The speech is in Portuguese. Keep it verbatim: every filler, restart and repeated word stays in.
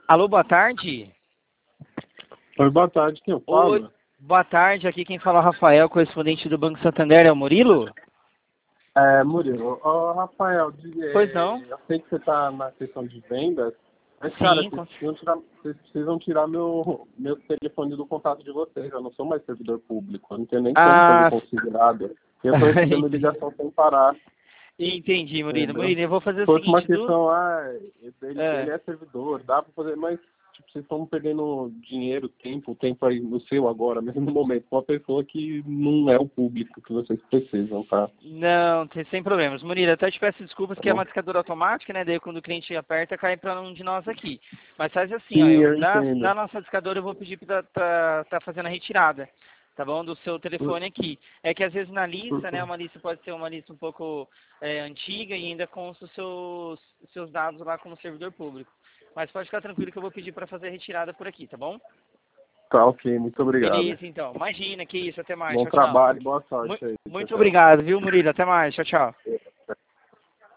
Alô, boa tarde. Oi, boa tarde, quem eu falo? Oi, boa tarde, aqui quem fala é o Rafael, correspondente do Banco Santander, é o Murilo? É, Murilo. Ô, Rafael, diga, Pois não. eu sei que você está na questão de vendas, mas, cara, Sim, vocês com- precisam tirar, vocês precisam tirar meu, meu telefone do contato de vocês. Eu não sou mais servidor público, eu não tenho nem como fazer ah, considerado. Eu estou recebendo ligação sem parar, entendi, Murilo. entendeu? Murilo, eu vou fazer Se o fosse uma seguinte, do... questão, ah, ele, É. ele é servidor, dá para fazer, mas tipo, vocês estão perdendo dinheiro, tempo, tempo aí no seu agora, mesmo no momento, com uma pessoa que não é o público que vocês precisam, tá? Não, tem- sem problemas. Murilo, até te peço desculpas Tá que é bom? uma discadora automática, né? Daí quando o cliente aperta, cai para um de nós aqui. Mas faz assim, ó, Sim, eu, eu na, entendo. na nossa discadora eu vou pedir para tá, tá fazendo a retirada, tá bom? Do seu Por- telefone aqui. É que às vezes na lista, né? por- Uma lista pode ser uma lista um pouco é, antiga e ainda consta os seus, seus dados lá como servidor público. Mas pode ficar tranquilo que eu vou pedir para fazer a retirada por aqui, tá bom? Tá, ok, muito obrigado. Beleza, então. Imagina, que isso, até mais. Bom Tchau, tchau. trabalho, boa Mu- sorte aí. Tchau, Muito tchau. obrigado, viu, Murilo? Até mais. Tchau, tchau.